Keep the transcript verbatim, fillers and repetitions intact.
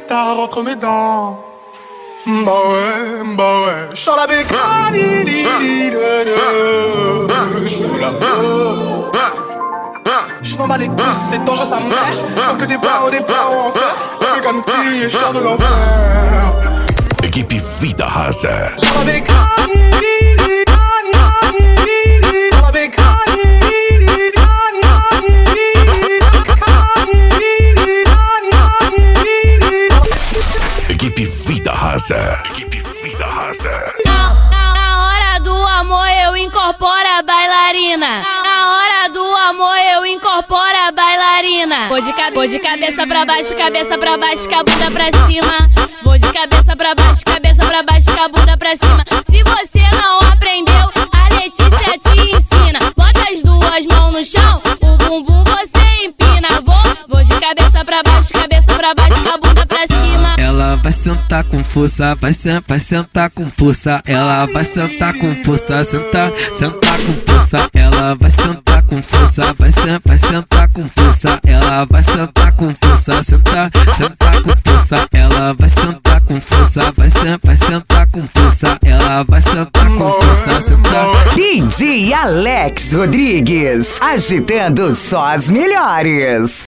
t'as rentre mes dents. Bah ouais, bah ouais. J'sors la bécane. J'fais la peur. J'm'en bats les couilles, c'est dangereux sa mère. Tant que t'es pas au départ ou en fer. Bécane fille, j'sors de l'enfer. Equipe Vida Rasa. J'sors la bécane. Equipe Vida Rasa. Equipe Vida Rasa. Na, na, na hora do amor eu incorporo a bailarina. Na hora do amor eu incorporo a bailarina. Vou de, vou de cabeça pra baixo, cabeça pra baixo, com a bunda pra cima. Vou de cabeça pra baixo, cabeça pra baixo, com a bunda pra cima. Se você não aprendeu, a Letícia te ensina. Bota as duas mãos no chão, o bumbum você empina. Vou, vou de cabeça pra baixo, cabeça pra baixo, com a bunda pra cima. Ela vai sentar com força, vai, sen vai sentar com força. Ela vai sentar com força, sentar, sentar com força. Ela vai sentar com força, vai, sen vai sentar com força. Ela vai sentar com força, sentar, sentar com força. Ela vai sentar com força, vai, sen vai sentar com força. Ela vai sentar com força, sentar. D J Alex Rodrigues, agitando só as melhores.